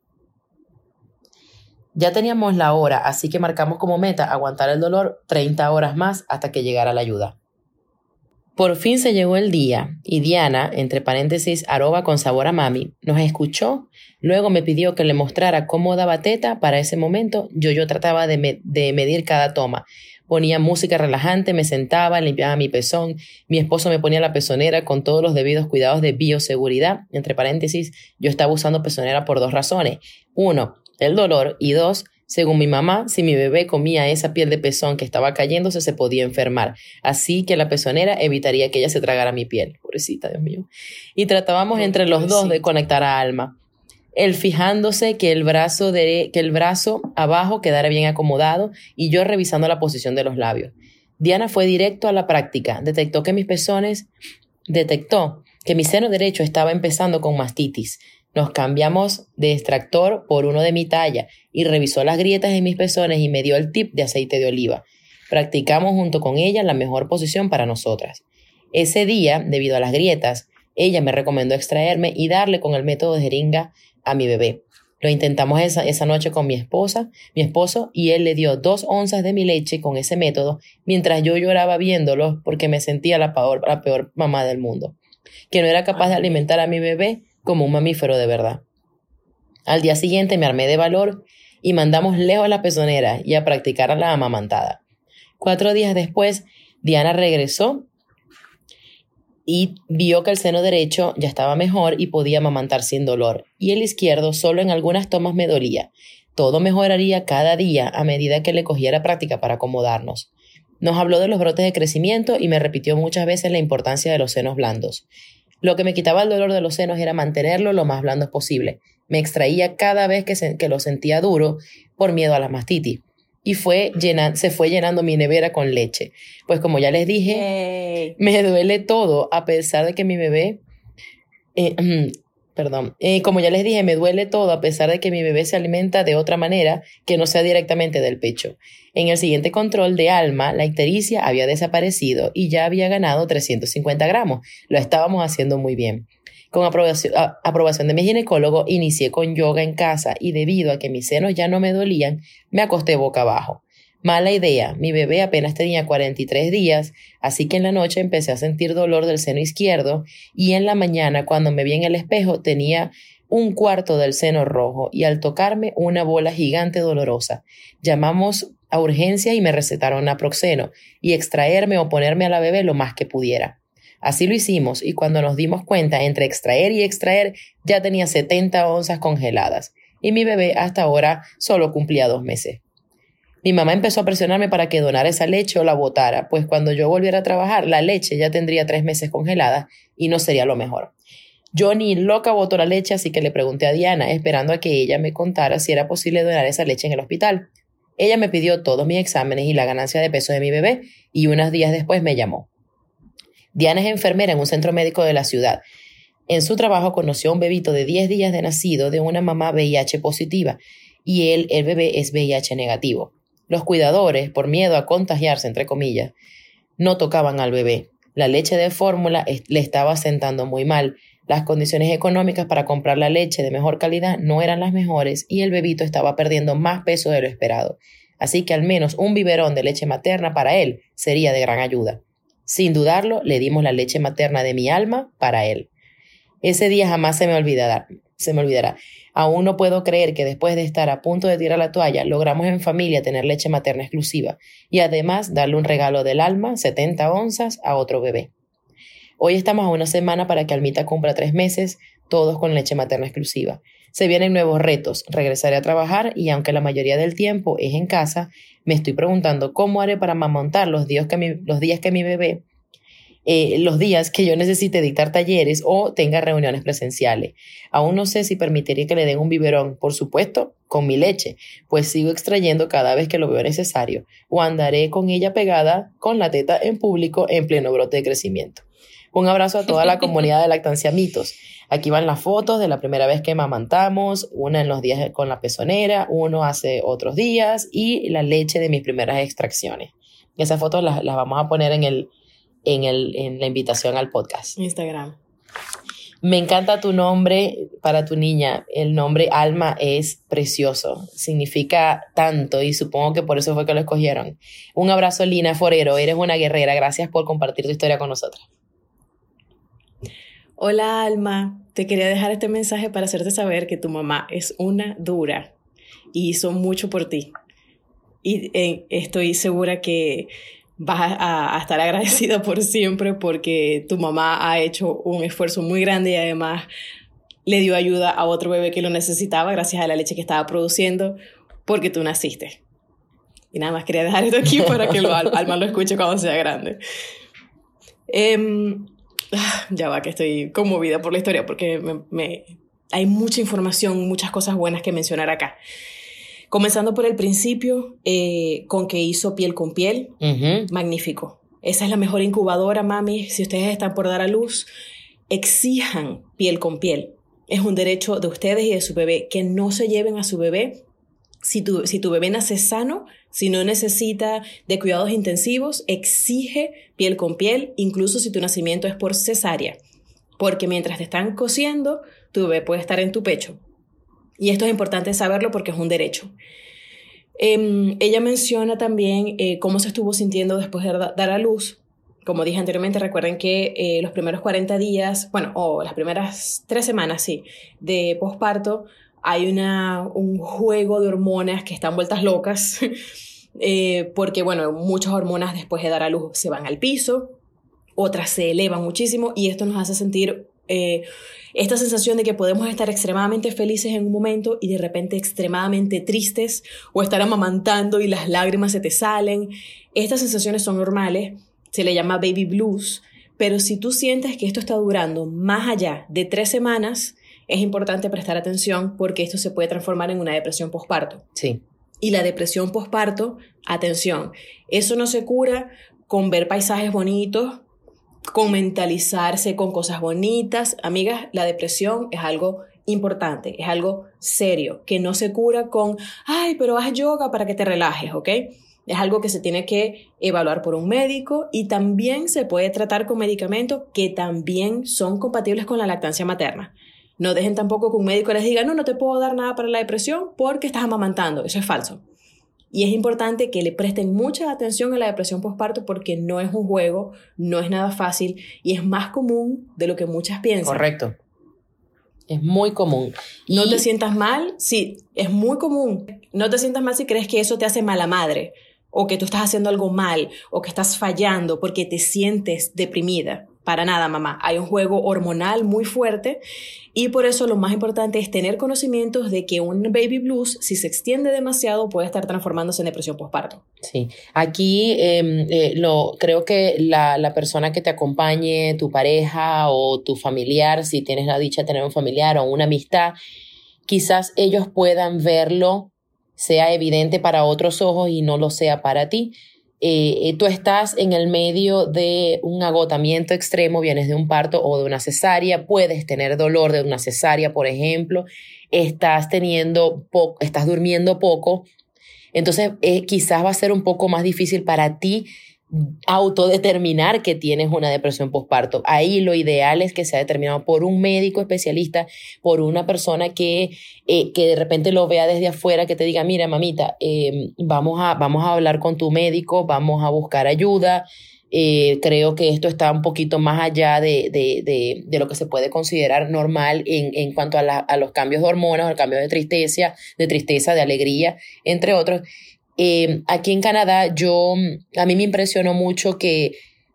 Ya teníamos la hora, así que marcamos como meta aguantar el dolor treinta horas más hasta que llegara la ayuda. Por fin se llegó el día y Diana, entre paréntesis, arroba con sabor a mami, nos escuchó, luego me pidió que le mostrara cómo daba teta. Para ese momento yo, yo trataba de, me, de medir cada toma. Ponía música relajante, me sentaba, limpiaba mi pezón, mi esposo me ponía la pezonera con todos los debidos cuidados de bioseguridad. Entre paréntesis, yo estaba usando pezonera por dos razones. Uno, el dolor y dos, según mi mamá, si mi bebé comía esa piel de pezón que estaba cayéndose, se podía enfermar. Así que la pezonera evitaría que ella se tragara mi piel. Pobrecita, Dios mío. Y tratábamos entre los dos de conectar a Alma. Él fijándose que el brazo, de, que el brazo abajo quedara bien acomodado y yo revisando la posición de los labios. Diana fue directo a la práctica. Detectó que mis pezones, detectó que mi seno derecho estaba empezando con mastitis. Nos cambiamos de extractor por uno de mi talla y revisó las grietas en mis pezones y me dio el tip de aceite de oliva. Practicamos junto con ella la mejor posición para nosotras. Ese día, debido a las grietas, ella me recomendó extraerme y darle con el método de jeringa a mi bebé. Lo intentamos esa, esa noche con mi esposa, mi esposo, y él le dio dos onzas de mi leche con ese método mientras yo lloraba viéndolo porque me sentía la peor, la peor mamá del mundo, que no era capaz de alimentar a mi bebé como un mamífero de verdad. Al día siguiente me armé de valor y mandamos lejos la pezonera y a practicar a la amamantada. Cuatro días después, Diana regresó y vio que el seno derecho ya estaba mejor y podía amamantar sin dolor, y el izquierdo solo en algunas tomas me dolía. Todo mejoraría cada día a medida que le cogiera práctica para acomodarnos. Nos habló de los brotes de crecimiento y me repitió muchas veces la importancia de los senos blandos. Lo que me quitaba el dolor de los senos era mantenerlo lo más blandos posible. Me extraía cada vez que, se, que lo sentía duro por miedo a la mastitis. Y fue llena, se fue llenando mi nevera con leche. Pues como ya les dije, Yay. me duele todo, a pesar de que mi bebé... Eh, perdón. Eh, como ya les dije, me duele todo, a pesar de que mi bebé se alimenta de otra manera que no sea directamente del pecho. En el siguiente control de Alma, la ictericia había desaparecido y ya había ganado trescientos cincuenta gramos. Lo estábamos haciendo muy bien. Con aprobación, a, aprobación de mi ginecólogo, inicié con yoga en casa y debido a que mis senos ya no me dolían, me acosté boca abajo. Mala idea, mi bebé apenas tenía cuarenta y tres días, así que en la noche empecé a sentir dolor del seno izquierdo y en la mañana, cuando me vi en el espejo, tenía un cuarto del seno rojo y al tocarme una bola gigante dolorosa. Llamamos a urgencia y me recetaron naproxeno y extraerme o ponerme a la bebé lo más que pudiera. Así lo hicimos y cuando nos dimos cuenta, entre extraer y extraer, ya tenía setenta onzas congeladas y mi bebé hasta ahora solo cumplía dos meses. Mi mamá empezó a presionarme para que donara esa leche o la botara, pues cuando yo volviera a trabajar, la leche ya tendría tres meses congelada y no sería lo mejor. Yo ni loca botó la leche, así que le pregunté a Diana, esperando a que ella me contara si era posible donar esa leche en el hospital. Ella me pidió todos mis exámenes y la ganancia de peso de mi bebé y unos días después me llamó. Diana es enfermera en un centro médico de la ciudad. En su trabajo conoció a un bebito de diez días de nacido de una mamá V I H positiva y él, el bebé, es V I H negativo. Los cuidadores, por miedo a contagiarse, entre comillas, no tocaban al bebé. La leche de fórmula le estaba sentando muy mal, Las condiciones económicas para comprar la leche de mejor calidad no eran las mejores y el bebito estaba perdiendo más peso de lo esperado. Así que al menos un biberón de leche materna para él sería de gran ayuda. Sin dudarlo, le dimos la leche materna de mi alma para él. Ese día jamás se me olvidará. Se me olvidará. Aún no puedo creer que después de estar a punto de tirar la toalla, logramos en familia tener leche materna exclusiva y además darle un regalo del alma, setenta onzas, a otro bebé. Hoy estamos a una semana para que Almita cumpla tres meses, todos con leche materna exclusiva. Se vienen nuevos retos, regresaré a trabajar y aunque la mayoría del tiempo es en casa, me estoy preguntando cómo haré para amamantar los días que mi, los días que mi bebé, eh, los días que yo necesite dictar talleres o tenga reuniones presenciales. Aún no sé si permitiría que le den un biberón, por supuesto, con mi leche, pues sigo extrayendo cada vez que lo veo necesario, o andaré con ella pegada con la teta en público en pleno brote de crecimiento. Un abrazo a toda la comunidad de Lactancia Mitos. Aquí van las fotos de la primera vez que amamantamos, una en los días con la pezonera, uno hace otros días y la leche de mis primeras extracciones. Esas fotos las, las vamos a poner en, el, en, el, en la invitación al podcast. Instagram. Me encanta tu nombre para tu niña. El nombre Alma es precioso. Significa tanto y supongo que por eso fue que lo escogieron. Un abrazo, Lina Forero. Eres una guerrera. Gracias por compartir tu historia con nosotros. Hola, Alma. Te quería dejar este mensaje para hacerte saber que tu mamá es una dura y hizo mucho por ti. Y eh, estoy segura que vas a, a estar agradecida por siempre porque tu mamá ha hecho un esfuerzo muy grande y además le dio ayuda a otro bebé que lo necesitaba gracias a la leche que estaba produciendo porque tú naciste. Y nada más quería dejar esto aquí para que lo, Alma lo escuche cuando sea grande. Eh, Ya va, que estoy conmovida por la historia porque me, me, hay mucha información, muchas cosas buenas que mencionar acá. Comenzando por el principio, eh, con que hizo piel con piel, uh-huh. Magnífico. Esa es la mejor incubadora, mami. Si ustedes están por dar a luz, exijan piel con piel. Es un derecho de ustedes y de su bebé, que no se lleven a su bebé. Si tu, si tu bebé nace sano, si no necesita de cuidados intensivos, exige piel con piel, incluso si tu nacimiento es por cesárea. Porque mientras te están cosiendo, tu bebé puede estar en tu pecho. Y esto es importante saberlo porque es un derecho. Eh, ella menciona también eh, cómo se estuvo sintiendo después de da- dar a luz. Como dije anteriormente, recuerden que eh, los primeros cuarenta días, bueno, o las primeras tres semanas, sí, de posparto, hay una, un juego de hormonas que están vueltas locas, eh, porque, bueno, muchas hormonas después de dar a luz se van al piso, otras se elevan muchísimo y esto nos hace sentir eh, esta sensación de que podemos estar extremadamente felices en un momento y de repente extremadamente tristes o estar amamantando y las lágrimas se te salen. Estas sensaciones son normales, se le llama baby blues, pero si tú sientes que esto está durando más allá de tres semanas, es importante prestar atención porque esto se puede transformar en una depresión posparto. Sí. Y la depresión posparto, atención, eso no se cura con ver paisajes bonitos, con mentalizarse con cosas bonitas. Amigas, la depresión es algo importante, es algo serio, que no se cura con, ay, pero haz yoga para que te relajes, ¿ok? Es algo que se tiene que evaluar por un médico y también se puede tratar con medicamentos que también son compatibles con la lactancia materna. No dejen tampoco que un médico les diga, no, no te puedo dar nada para la depresión porque estás amamantando. Eso es falso. Y es importante que le presten mucha atención a la depresión posparto porque no es un juego, no es nada fácil y es más común de lo que muchas piensan. Correcto. Es muy común. Y no te sientas mal, sí, es muy común. No te sientas mal si crees que eso te hace mala madre o que tú estás haciendo algo mal o que estás fallando porque te sientes deprimida. Para nada, mamá. Hay un juego hormonal muy fuerte y por eso lo más importante es tener conocimientos de que un baby blues, si se extiende demasiado, puede estar transformándose en depresión posparto. Sí. Aquí eh, eh, lo, creo que la, la persona que te acompañe, tu pareja o tu familiar, si tienes la dicha de tener un familiar o una amistad, quizás ellos puedan verlo, sea evidente para otros ojos y no lo sea para ti. Eh, tú estás en el medio de un agotamiento extremo, vienes de un parto o de una cesárea, puedes tener dolor de una cesárea, por ejemplo, estás teniendo poco, estás durmiendo poco, entonces eh, quizás va a ser un poco más difícil para ti autodeterminar que tienes una depresión postparto. Ahí lo ideal es que sea determinado por un médico especialista, por una persona que, eh, que de repente lo vea desde afuera, que te diga, mira, mamita, eh, vamos, a, vamos a hablar con tu médico, vamos a buscar ayuda. Eh, creo que esto está un poquito más allá de, de, de, de lo que se puede considerar normal en, en cuanto a, la, a los cambios de hormonas, al cambio de tristeza, de tristeza, de alegría, entre otros. Eh, aquí en Canadá, yo, a mí me impresionó mucho que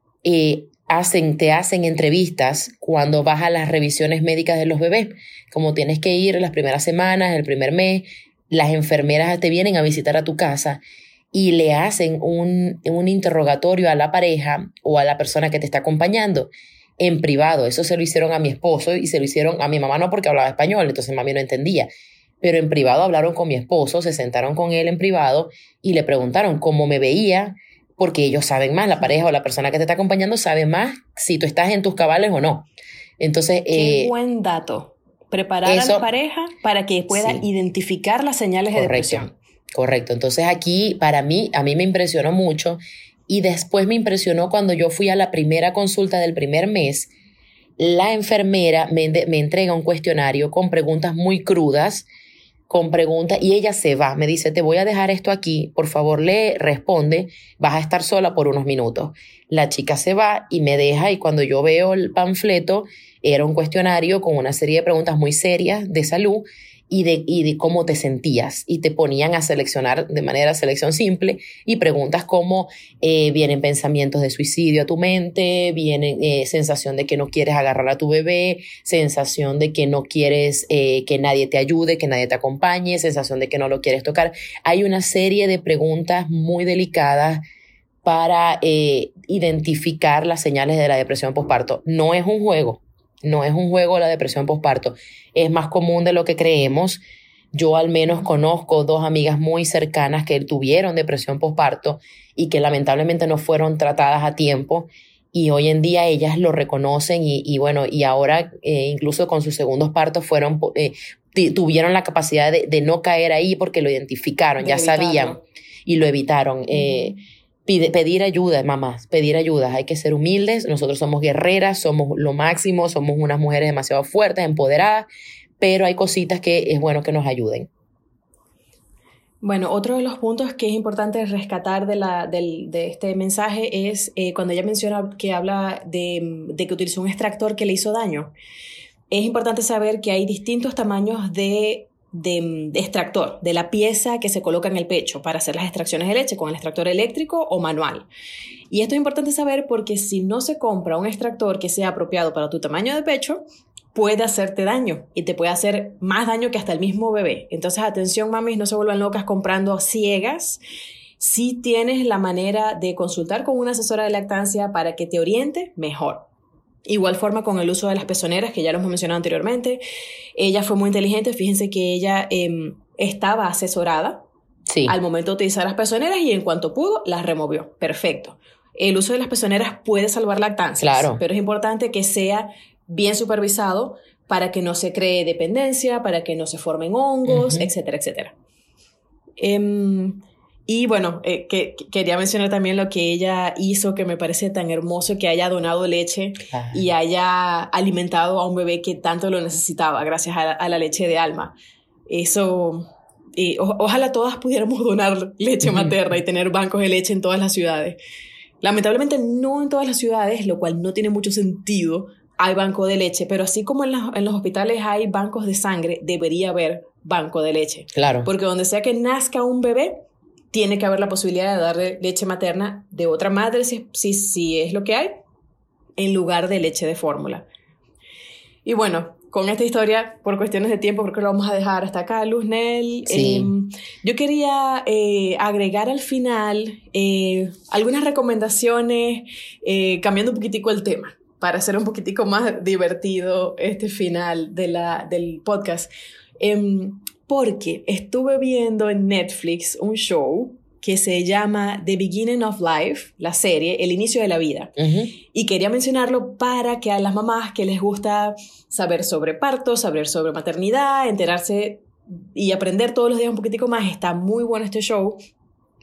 eh, hacen, te hacen entrevistas cuando vas a las revisiones médicas de los bebés. Como tienes que ir las primeras semanas, el primer mes, las enfermeras te vienen a visitar a tu casa y le hacen un, un interrogatorio a la pareja o a la persona que te está acompañando en privado. Eso se lo hicieron a mi esposo y se lo hicieron a mi mamá, no porque hablaba español, entonces mami no entendía. Pero en privado hablaron con mi esposo, se sentaron con él en privado y le preguntaron cómo me veía, porque ellos saben más, la pareja o la persona que te está acompañando sabe más si tú estás en tus cabales o no. Entonces, qué eh, buen dato. Preparar eso, a la pareja para que pueda sí, identificar las señales correcto, de depresión. Correcto. Entonces aquí, para mí, a mí me impresionó mucho y después me impresionó cuando yo fui a la primera consulta del primer mes. La enfermera me, me entrega un cuestionario con preguntas muy crudas, con preguntas, y ella se va, me dice, te voy a dejar esto aquí, por favor lee, responde, vas a estar sola por unos minutos. La chica se va y me deja, y cuando yo veo el panfleto, era un cuestionario con una serie de preguntas muy serias de salud y de, y de cómo te sentías, y te ponían a seleccionar de manera selección simple, y preguntas como eh, vienen pensamientos de suicidio a tu mente, vienen eh, sensación de que no quieres agarrar a tu bebé, sensación de que no quieres eh, que nadie te ayude, que nadie te acompañe, sensación de que no lo quieres tocar. Hay una serie de preguntas muy delicadas para eh, identificar las señales de la depresión postparto. No es un juego. No es un juego la depresión postparto, es más común de lo que creemos. Yo al menos conozco dos amigas muy cercanas que tuvieron depresión postparto y que lamentablemente no fueron tratadas a tiempo, y hoy en día ellas lo reconocen y, y bueno, y ahora eh, incluso con sus segundos partos fueron, eh, tuvieron la capacidad de, de no caer ahí porque lo identificaron, de ya evitarlo. Sabían y lo evitaron. Uh-huh. Eh, Pide, pedir ayuda, mamás, pedir ayuda. Hay que ser humildes. Nosotros somos guerreras, somos lo máximo, somos unas mujeres demasiado fuertes, empoderadas, pero hay cositas que es bueno que nos ayuden. Bueno, otro de los puntos que es importante rescatar de, la, del, de este mensaje es eh, cuando ella menciona que habla de, de que utilizó un extractor que le hizo daño. Es importante saber que hay distintos tamaños de De, de extractor, de la pieza que se coloca en el pecho para hacer las extracciones de leche con el extractor eléctrico o manual. Y esto es importante saber porque si no se compra un extractor que sea apropiado para tu tamaño de pecho, puede hacerte daño y te puede hacer más daño que hasta el mismo bebé. Entonces, atención, mamis, no se vuelvan locas comprando ciegas. Si tienes la manera de consultar con una asesora de lactancia para que te oriente, mejor. Igual forma con el uso de las pezoneras, que ya lo hemos mencionado anteriormente. Ella fue muy inteligente. Fíjense que ella eh, estaba asesorada sí. al momento de utilizar las pezoneras y en cuanto pudo, las removió. Perfecto. El uso de las pezoneras puede salvar lactancias, claro. pero es importante que sea bien supervisado para que no se cree dependencia, para que no se formen hongos, uh-huh. etcétera, etcétera. Eh, Y bueno, eh, que, que quería mencionar también lo que ella hizo, que me parece tan hermoso, que haya donado leche ah. y haya alimentado a un bebé que tanto lo necesitaba gracias a la, a la leche de Alma. Eso, eh, o, ojalá todas pudiéramos donar leche materna y tener bancos de leche en todas las ciudades. Lamentablemente no en todas las ciudades, lo cual no tiene mucho sentido, hay banco de leche, pero así como en, la, en los hospitales hay bancos de sangre, debería haber banco de leche. Claro. Porque donde sea que nazca un bebé, tiene que haber la posibilidad de darle leche materna de otra madre, si, si, si es lo que hay, en lugar de leche de fórmula. Y bueno, con esta historia, por cuestiones de tiempo, creo que lo vamos a dejar hasta acá, Luzhnel. Sí. Eh, yo quería eh, agregar al final eh, algunas recomendaciones, eh, cambiando un poquitico el tema, para hacer un poquitico más divertido este final de la, del podcast. Eh, Porque estuve viendo en Netflix un show que se llama The Beginning of Life, la serie, El Inicio de la Vida. Uh-huh. Y quería mencionarlo para que a las mamás que les gusta saber sobre parto, saber sobre maternidad, enterarse y aprender todos los días un poquitico más, está muy bueno este show.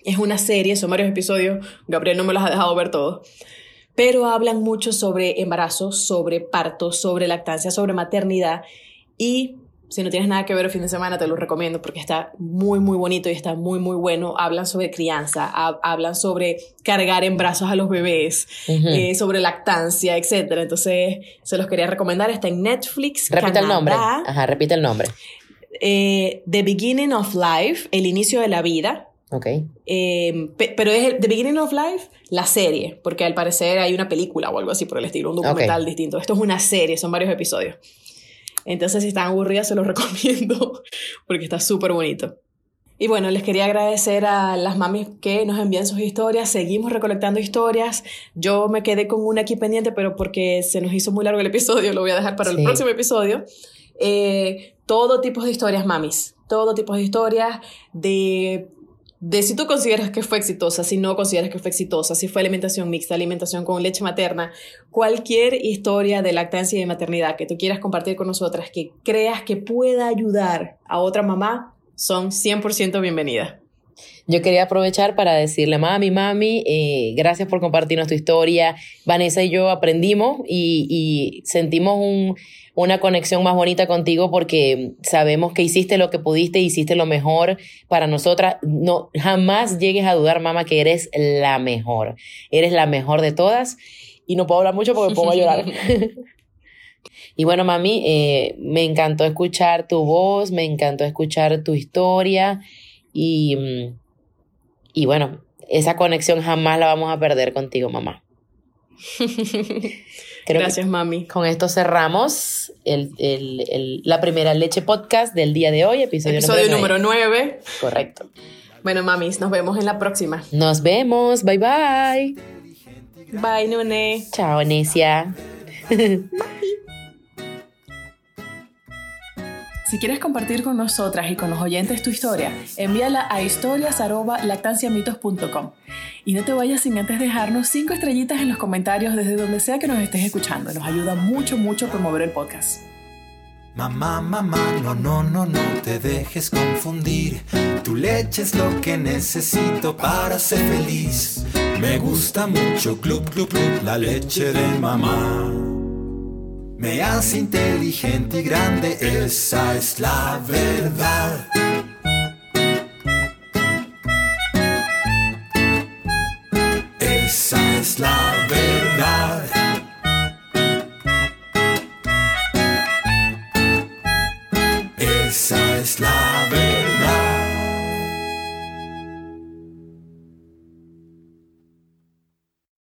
Es una serie, son varios episodios, Gabriel no me los ha dejado ver todos, pero hablan mucho sobre embarazo, sobre parto, sobre lactancia, sobre maternidad, y si no tienes nada que ver el fin de semana te lo recomiendo porque está muy muy bonito y está muy muy bueno. Hablan sobre crianza, hab- hablan sobre cargar en brazos a los bebés, uh-huh. eh, sobre lactancia, etcétera. Entonces se los quería recomendar, está en Netflix. Repite Canadá. el nombre. Ajá, repite el nombre. Eh, The Beginning of Life, el inicio de la vida. Okay. Eh, pe- pero es el The Beginning of Life, la serie, porque al parecer hay una película o algo así por el estilo, un documental okay. distinto. Esto es una serie, son varios episodios. Entonces si están aburridas se los recomiendo porque está súper bonito. Y bueno, les quería agradecer a las mamis que nos envían sus historias. Seguimos recolectando historias. Yo me quedé con una aquí pendiente, pero porque se nos hizo muy largo el episodio, lo voy a dejar para sí. el próximo episodio. Eh, todo tipo de historias, mamis. Todo tipo de historias de... de si tú consideras que fue exitosa, si no consideras que fue exitosa, si fue alimentación mixta, alimentación con leche materna, cualquier historia de lactancia y de maternidad que tú quieras compartir con nosotras, que creas que pueda ayudar a otra mamá, son cien por ciento bienvenidas. Yo quería aprovechar para decirle, mami, mami, eh, gracias por compartirnos tu historia. Vanessa y yo aprendimos y, y sentimos un, una conexión más bonita contigo porque sabemos que hiciste lo que pudiste, hiciste lo mejor para nosotras. No, jamás llegues a dudar, mamá, que eres la mejor. Eres la mejor de todas. Y no puedo hablar mucho porque me pongo a llorar. Y bueno, mami, eh, me encantó escuchar tu voz, me encantó escuchar tu historia y... Y bueno, esa conexión jamás la vamos a perder contigo, mamá. Creo Gracias, mami. Con esto cerramos el, el, el, la primera Leche Podcast del día de hoy, episodio, episodio número nueve. Correcto. Bueno, mamis, nos vemos en la próxima. Nos vemos. Bye, bye. Bye, Nune. Chao, Necia. Si quieres compartir con nosotras y con los oyentes tu historia, envíala a historias arroba lactanciamitos punto com. Y no te vayas sin antes dejarnos cinco estrellitas en los comentarios desde donde sea que nos estés escuchando. Nos ayuda mucho, mucho a promover el podcast. Mamá, mamá, no, no, no, no te dejes confundir. Tu leche es lo que necesito para ser feliz. Me gusta mucho, club, club, club, la leche de mamá. Me hace inteligente y grande, esa es la verdad.